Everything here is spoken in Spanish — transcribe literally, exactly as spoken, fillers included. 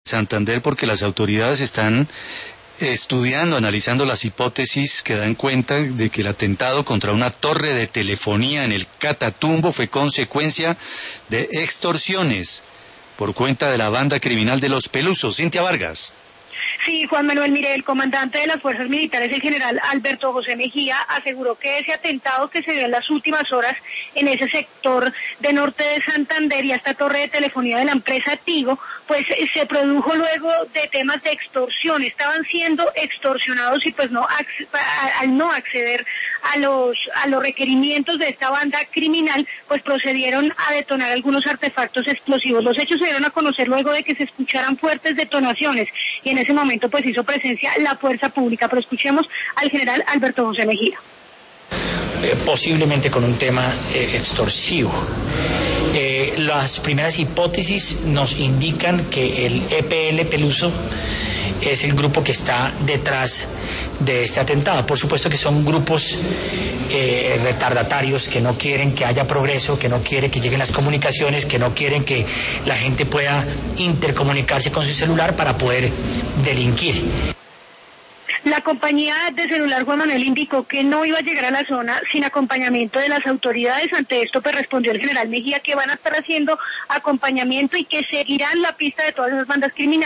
Santander, porque las autoridades están estudiando, analizando las hipótesis que dan cuenta de que el atentado contra una torre de telefonía en el Catatumbo fue consecuencia de extorsiones por cuenta de la banda criminal de Los Pelusos. Cintia Vargas. Sí, Juan Manuel, mire, el comandante de las fuerzas militares, el general Alberto José Mejía, aseguró que ese atentado que se dio en las últimas horas en ese sector de norte de Santander y esta torre de telefonía de la empresa Tigo, pues se produjo luego de temas de extorsión. Estaban siendo extorsionados y pues no al no acceder a los a los requerimientos de esta banda criminal, pues procedieron a detonar algunos artefactos explosivos. Los hechos se dieron a conocer luego de que se escucharan fuertes detonaciones y en ese momento pues hizo presencia la fuerza pública. Pero escuchemos al general Alberto José Mejía. Eh, posiblemente con un tema eh, extorsivo. Eh, las primeras hipótesis nos indican que el E P L Peluso es el grupo que está detrás de este atentado. Por supuesto que son grupos eh, retardatarios que no quieren que haya progreso, que no quieren que lleguen las comunicaciones, que no quieren que la gente pueda intercomunicarse con su celular para poder delinquir. La compañía de celular Juan Manuel indicó que no iba a llegar a la zona sin acompañamiento de las autoridades. Ante esto pues respondió el general Mejía que van a estar haciendo acompañamiento y que seguirán la pista de todas esas bandas criminales.